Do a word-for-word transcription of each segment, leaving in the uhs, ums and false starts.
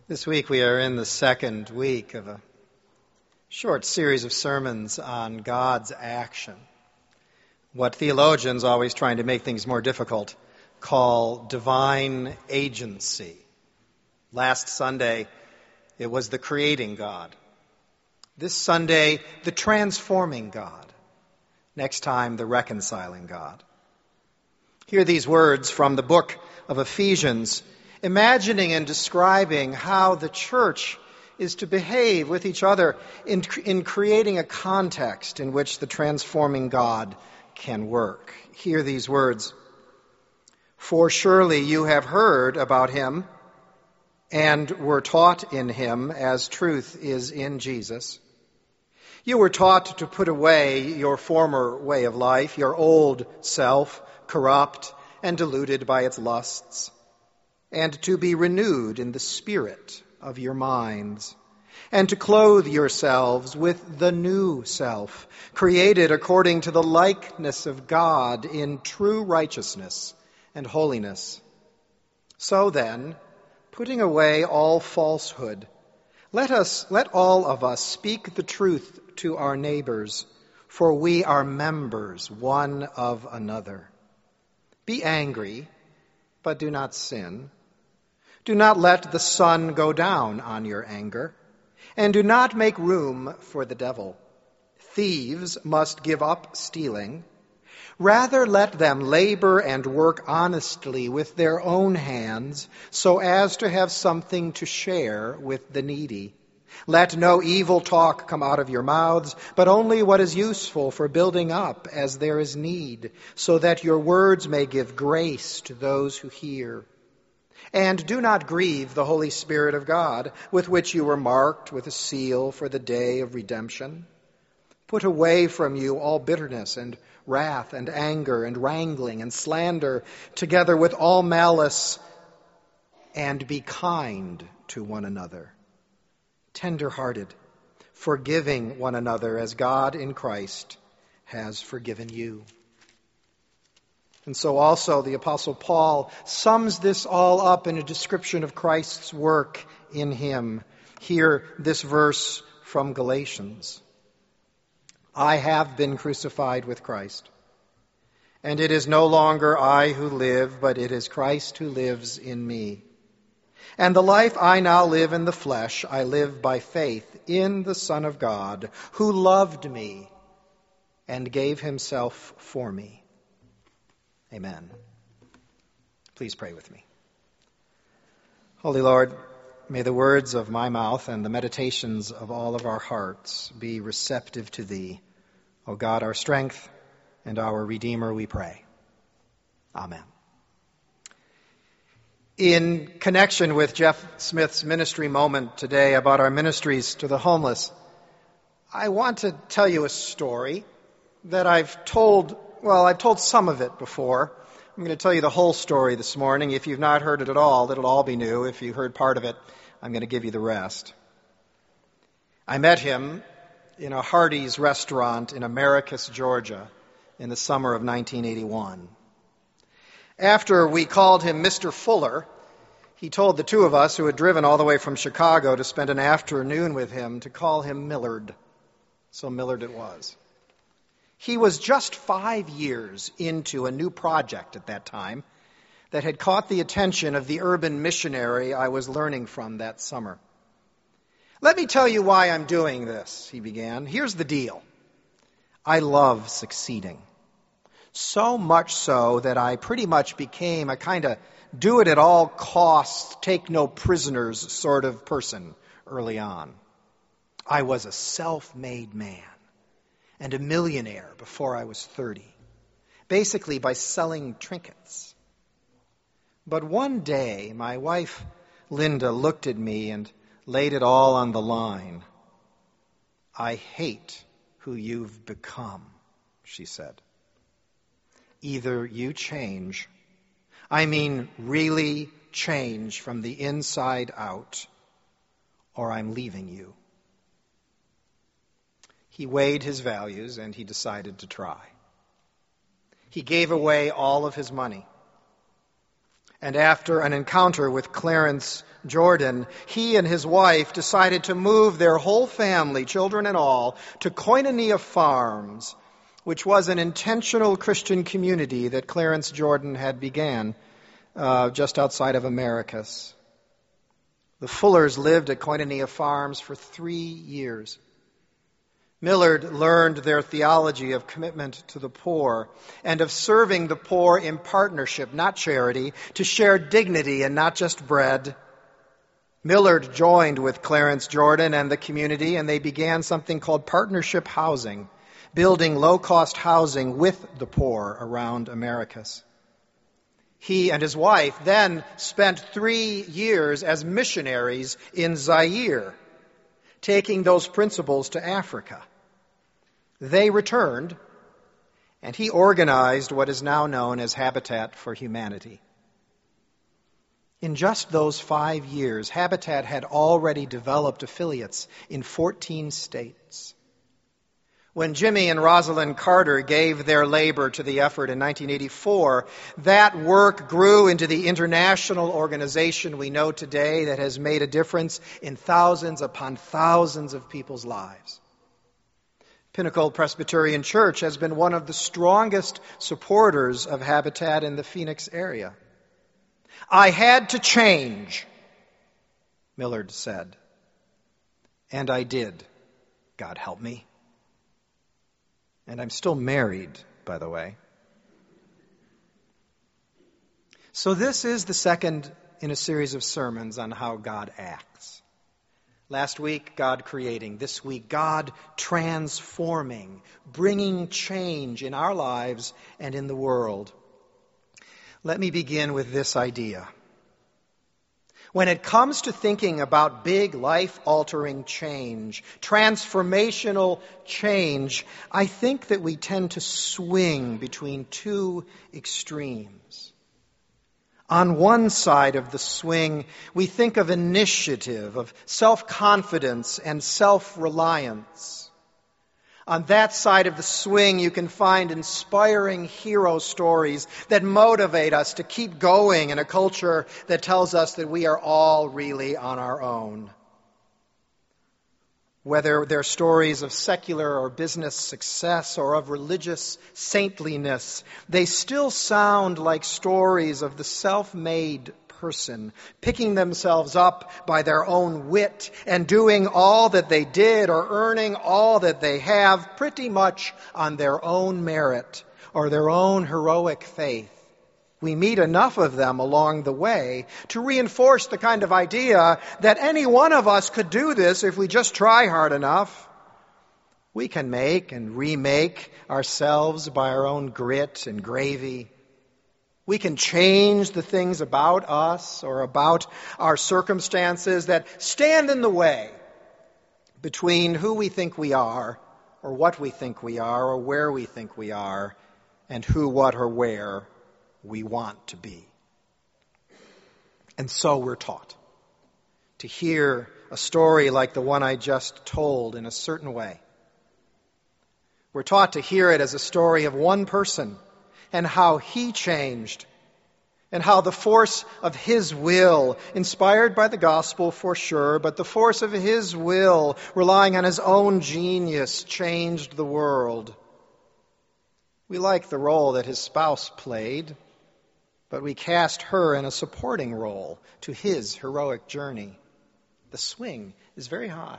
This week we are in the second week of a short series of sermons on God's action. What theologians, always trying to make things more difficult, call divine agency. Last Sunday, it was the creating God. This Sunday, the transforming God. Next time, the reconciling God. Hear these words from the book of Ephesians, imagining and describing how the church is to behave with each other in, in creating a context in which the transforming God can work. Hear these words. For surely you have heard about him and were taught in him as truth is in Jesus. You were taught to put away your former way of life, your old self, corrupt and deluded by its lusts, and to be renewed in the spirit of your minds, and to clothe yourselves with the new self, created according to the likeness of God in true righteousness and holiness. So then, putting away all falsehood, let us, let all of us speak the truth to our neighbors, for we are members one of another. Be angry, but do not sin. Do not let the sun go down on your anger, and do not make room for the devil. Thieves must give up stealing. Rather, let them labor and work honestly with their own hands, so as to have something to share with the needy. Let no evil talk come out of your mouths, but only what is useful for building up as there is need, so that your words may give grace to those who hear. And do not grieve the Holy Spirit of God, with which you were marked with a seal for the day of redemption. Put away from you all bitterness and wrath and anger and wrangling and slander, together with all malice, and be kind to one another, tender-hearted, forgiving one another as God in Christ has forgiven you. And so also the Apostle Paul sums this all up in a description of Christ's work in him. Hear this verse from Galatians. I have been crucified with Christ, and it is no longer I who live, but it is Christ who lives in me. And the life I now live in the flesh, I live by faith in the Son of God, who loved me and gave himself for me. Amen. Please pray with me. Holy Lord, may the words of my mouth and the meditations of all of our hearts be receptive to Thee, O God, our strength and our Redeemer, we pray. Amen. In connection with Jeff Smith's ministry moment today about our ministries to the homeless, I want to tell you a story that I've told Well, I've told some of it before. I'm going to tell you the whole story this morning. If you've not heard it at all, it'll all be new. If you heard part of it, I'm going to give you the rest. I met him in a Hardee's restaurant in Americus, Georgia, in the summer of nineteen eighty-one. After we called him Mister Fuller, he told the two of us who had driven all the way from Chicago to spend an afternoon with him to call him Millard. So Millard it was. He was just five years into a new project at that time that had caught the attention of the urban missionary I was learning from that summer. Let me tell you why I'm doing this, he began. Here's the deal. I love succeeding. So much so that I pretty much became a kind of do-it-at-all-costs, take-no-prisoners sort of person early on. I was a self-made man and a millionaire before I was thirty, basically by selling trinkets. But one day, my wife, Linda, looked at me and laid it all on the line. I hate who you've become, she said. Either you change, I mean really change from the inside out, or I'm leaving you. He weighed his values and he decided to try. He gave away all of his money. And after an encounter with Clarence Jordan, he and his wife decided to move their whole family, children and all, to Koinonia Farms, which was an intentional Christian community that Clarence Jordan had began uh, just outside of Americus. The Fullers lived at Koinonia Farms for three years. Millard learned their theology of commitment to the poor and of serving the poor in partnership, not charity, to share dignity and not just bread. Millard joined with Clarence Jordan and the community, and they began something called partnership housing, building low-cost housing with the poor around Americus. He and his wife then spent three years as missionaries in Zaire, taking those principles to Africa. They returned, and he organized what is now known as Habitat for Humanity. In just those five years, Habitat had already developed affiliates in fourteen states. When Jimmy and Rosalind Carter gave their labor to the effort in nineteen eighty-four, that work grew into the international organization we know today that has made a difference in thousands upon thousands of people's lives. Pinnacle Presbyterian Church has been one of the strongest supporters of Habitat in the Phoenix area. I had to change, Millard said. And I did, God help me. And I'm still married, by the way. So this is the second in a series of sermons on how God acts. Last week, God creating. This week, God transforming, bringing change in our lives and in the world. Let me begin with this idea. When it comes to thinking about big life-altering change, transformational change, I think that we tend to swing between two extremes. On one side of the swing, we think of initiative, of self-confidence and self-reliance. On that side of the swing, you can find inspiring hero stories that motivate us to keep going in a culture that tells us that we are all really on our own. Whether they're stories of secular or business success or of religious saintliness, they still sound like stories of the self-made person, picking themselves up by their own wit and doing all that they did or earning all that they have pretty much on their own merit or their own heroic faith. We meet enough of them along the way to reinforce the kind of idea that any one of us could do this if we just try hard enough. We can make and remake ourselves by our own grit and gravy. We can change the things about us or about our circumstances that stand in the way between who we think we are or what we think we are or where we think we are and who, what, or where we want to be. And so we're taught to hear a story like the one I just told in a certain way. We're taught to hear it as a story of one person and how he changed and how the force of his will, inspired by the gospel for sure, but the force of his will, relying on his own genius, changed the world. We like the role that his spouse played, but we cast her in a supporting role to his heroic journey. The swing is very high.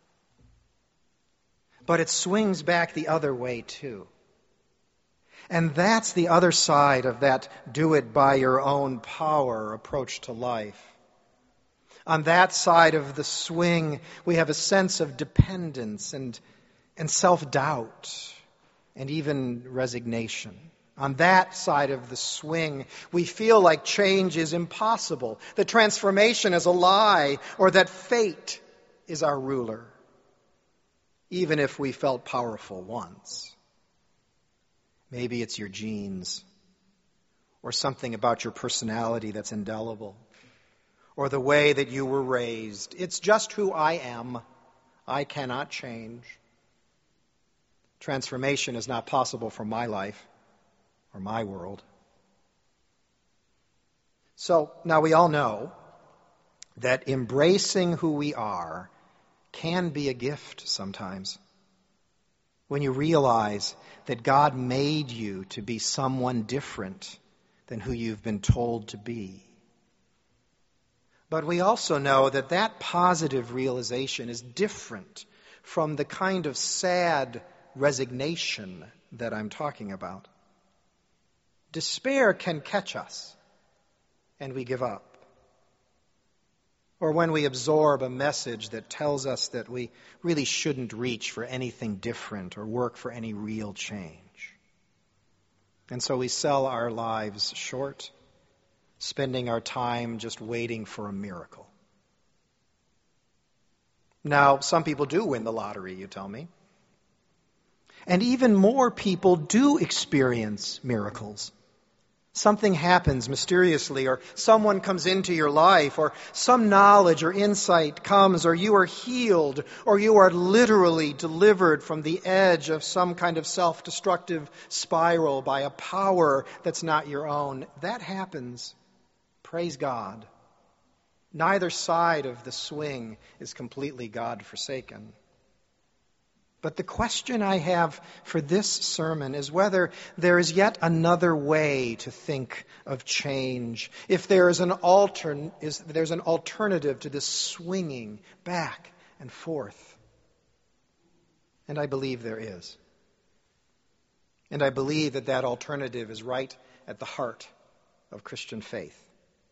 But it swings back the other way too. And that's the other side of that do-it-by-your-own-power approach to life. On that side of the swing, we have a sense of dependence and, and self-doubt and even resignation. On that side of the swing, we feel like change is impossible, that transformation is a lie, or that fate is our ruler, even if we felt powerful once. Maybe it's your genes, or something about your personality that's indelible, or the way that you were raised. It's just who I am. I cannot change. Transformation is not possible for my life or my world. So now we all know that embracing who we are can be a gift sometimes. When you realize that God made you to be someone different than who you've been told to be. But we also know that that positive realization is different from the kind of sad resignation that I'm talking about. Despair can catch us, and we give up. Or when we absorb a message that tells us that we really shouldn't reach for anything different or work for any real change. And so we sell our lives short, spending our time just waiting for a miracle. Now, some people do win the lottery, you tell me. And even more people do experience miracles. Something happens mysteriously, or someone comes into your life, or some knowledge or insight comes, or you are healed, or you are literally delivered from the edge of some kind of self-destructive spiral by a power that's not your own. That happens. Praise God. Neither side of the swing is completely God-forsaken. But the question I have for this sermon is whether there is yet another way to think of change. If there is an altern, is there's an alternative to this swinging back and forth. And I believe there is. And I believe that that alternative is right at the heart of Christian faith.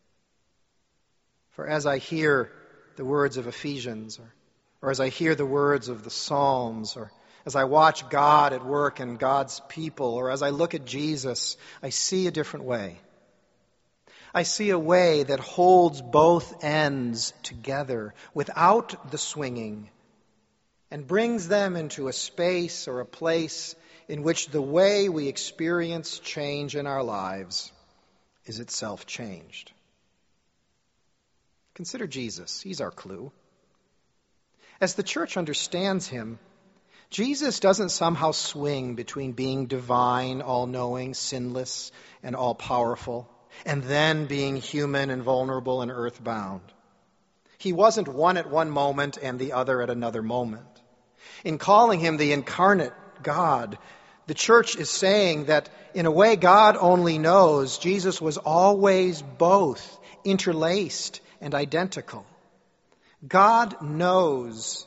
For as I hear the words of Ephesians, or Or as I hear the words of the Psalms, or as I watch God at work in God's people, or as I look at Jesus, I see a different way. I see a way that holds both ends together without the swinging and brings them into a space or a place in which the way we experience change in our lives is itself changed. Consider Jesus. He's our clue. As the church understands him, Jesus doesn't somehow swing between being divine, all-knowing, sinless, and all-powerful, and then being human and vulnerable and earthbound. He wasn't one at one moment and the other at another moment. In calling him the incarnate God, the church is saying that in a way God only knows, Jesus was always both interlaced and identical. God knows,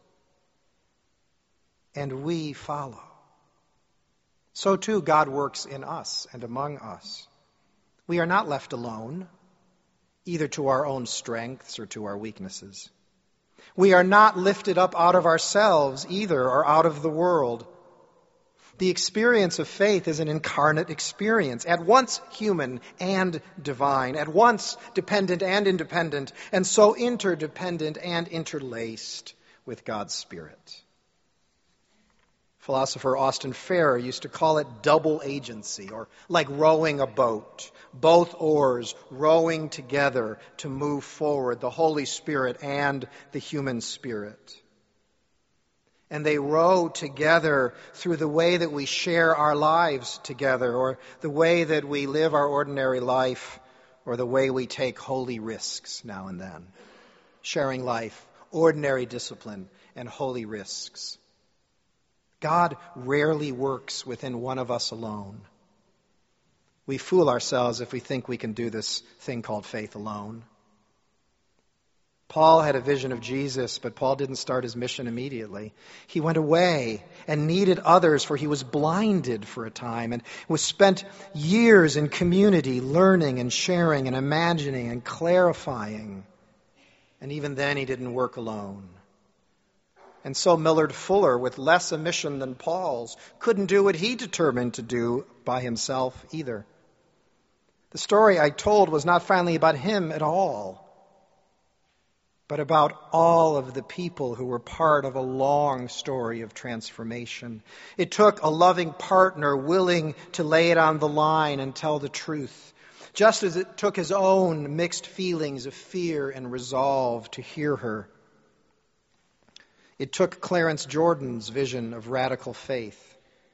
and we follow. So too, God works in us and among us. We are not left alone, either to our own strengths or to our weaknesses. We are not lifted up out of ourselves either, or out of the world. The experience of faith is an incarnate experience, at once human and divine, at once dependent and independent, and so interdependent and interlaced with God's Spirit. Philosopher Austin Farrer used to call it double agency, or like rowing a boat, both oars rowing together to move forward, the Holy Spirit and the human spirit. And they row together through the way that we share our lives together, or the way that we live our ordinary life, or the way we take holy risks now and then. Sharing life, ordinary discipline, and holy risks. God rarely works within one of us alone. We fool ourselves if we think we can do this thing called faith alone. Paul had a vision of Jesus, but Paul didn't start his mission immediately. He went away and needed others, for he was blinded for a time and was spent years in community learning and sharing and imagining and clarifying. And even then he didn't work alone. And so Millard Fuller, with less a mission than Paul's, couldn't do what he determined to do by himself either. The story I told was not finally about him at all, but about all of the people who were part of a long story of transformation. It took a loving partner willing to lay it on the line and tell the truth, just as it took his own mixed feelings of fear and resolve to hear her. It took Clarence Jordan's vision of radical faith.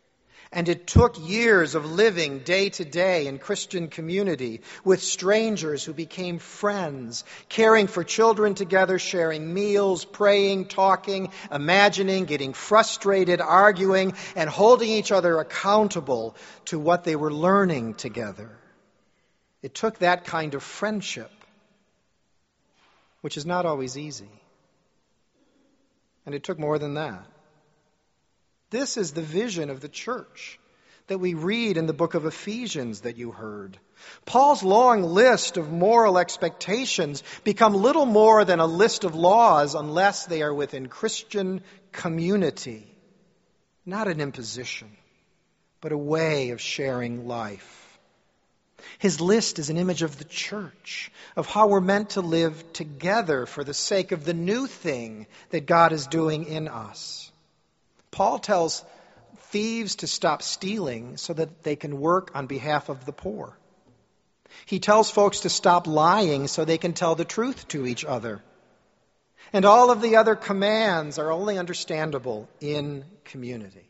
And it took years of living day to day in Christian community with strangers who became friends, caring for children together, sharing meals, praying, talking, imagining, getting frustrated, arguing, and holding each other accountable to what they were learning together. It took that kind of friendship, which is not always easy. And it took more than that. This is the vision of the church that we read in the book of Ephesians that you heard. Paul's long list of moral expectations become little more than a list of laws unless they are within Christian community. Not an imposition, but a way of sharing life. His list is an image of the church, of how we're meant to live together for the sake of the new thing that God is doing in us. Paul tells thieves to stop stealing so that they can work on behalf of the poor. He tells folks to stop lying so they can tell the truth to each other. And all of the other commands are only understandable in community.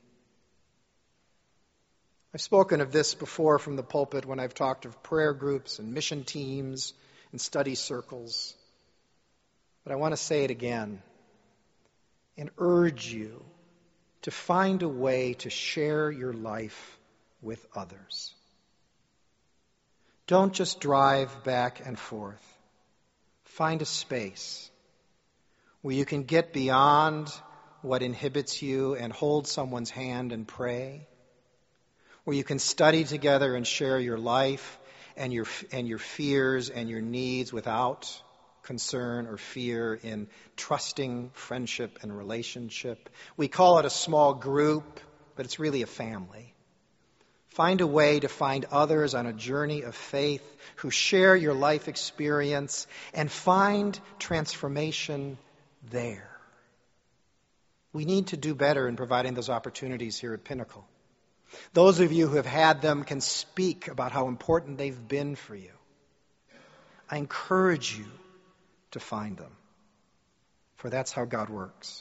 I've spoken of this before from the pulpit when I've talked of prayer groups and mission teams and study circles. But I want to say it again and urge you to find a way to share your life with others. Don't just drive back and forth. Find a space where you can get beyond what inhibits you and hold someone's hand and pray, where you can study together and share your life and your and your fears and your needs without concern or fear, in trusting friendship and relationship. We call it a small group, but it's really a family. Find a way to find others on a journey of faith who share your life experience and find transformation there. We need to do better in providing those opportunities here at Pinnacle. Those of you who have had them can speak about how important they've been for you. I encourage you to find them, for that's how God works.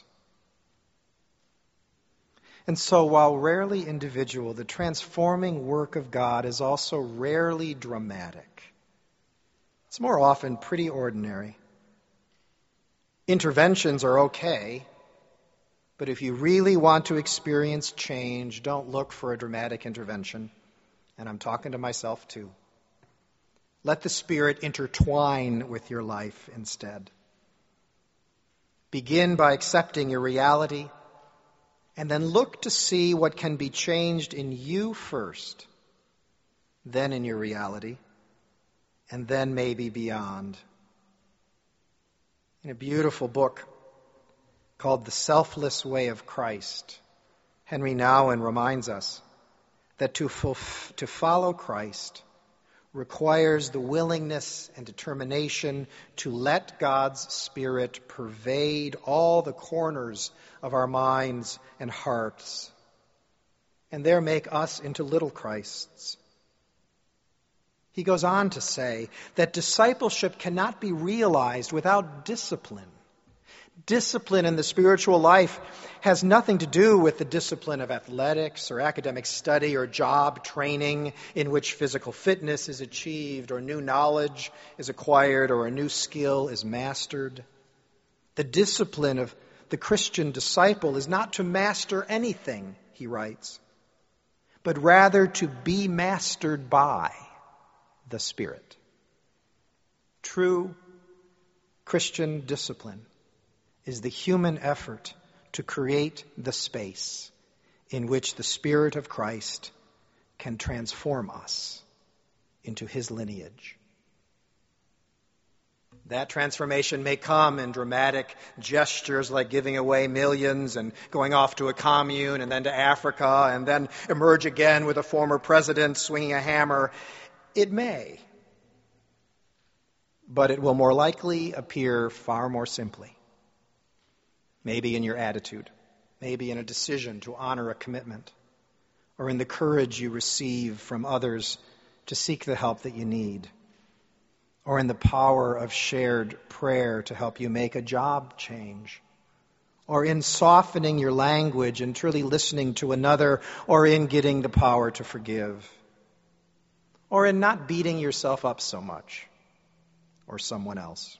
And so, while rarely individual, the transforming work of God is also rarely dramatic. It's more often pretty ordinary. Interventions are okay, but if you really want to experience change, don't look for a dramatic intervention. And I'm talking to myself too. Let the Spirit intertwine with your life instead. Begin by accepting your reality, and then look to see what can be changed in you first, then in your reality, and then maybe beyond. In a beautiful book called The Selfless Way of Christ, Henry Nouwen reminds us that to, fulf- to follow Christ requires the willingness and determination to let God's Spirit pervade all the corners of our minds and hearts, and there make us into little Christs. He goes on to say that discipleship cannot be realized without discipline. Discipline in the spiritual life has nothing to do with the discipline of athletics or academic study or job training in which physical fitness is achieved or new knowledge is acquired or a new skill is mastered. The discipline of the Christian disciple is not to master anything, he writes, but rather to be mastered by the Spirit. True Christian discipline is the human effort to create the space in which the Spirit of Christ can transform us into His lineage. That transformation may come in dramatic gestures like giving away millions and going off to a commune and then to Africa and then emerge again with a former president swinging a hammer. It may, but it will more likely appear far more simply. Maybe in your attitude, maybe in a decision to honor a commitment, or in the courage you receive from others to seek the help that you need, or in the power of shared prayer to help you make a job change, or in softening your language and truly listening to another, or in getting the power to forgive, or in not beating yourself up so much, or someone else.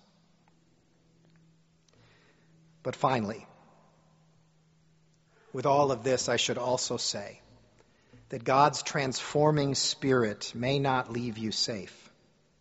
But finally, with all of this, I should also say that God's transforming Spirit may not leave you safe.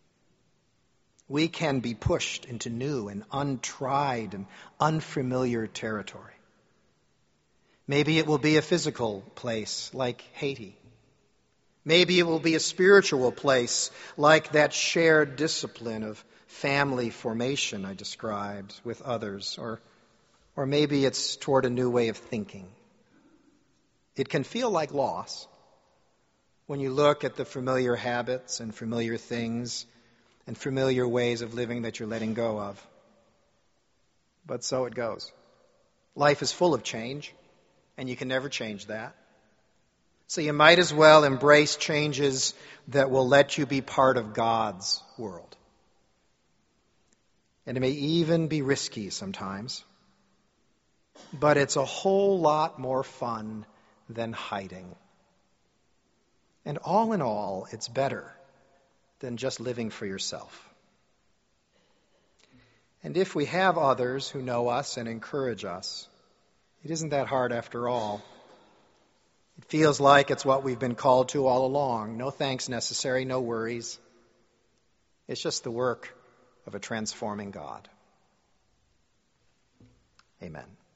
We can be pushed into new and untried and unfamiliar territory. Maybe it will be a physical place like Haiti. Maybe it will be a spiritual place like that shared discipline of family formation I described with others, or Or maybe it's toward a new way of thinking. It can feel like loss when you look at the familiar habits and familiar things and familiar ways of living that you're letting go of. But so it goes. Life is full of change, and you can never change that. So you might as well embrace changes that will let you be part of God's world. And it may even be risky sometimes. But it's a whole lot more fun than hiding. And all in all, it's better than just living for yourself. And if we have others who know us and encourage us, it isn't that hard after all. It feels like it's what we've been called to all along. No thanks necessary, no worries. It's just the work of a transforming God. Amen.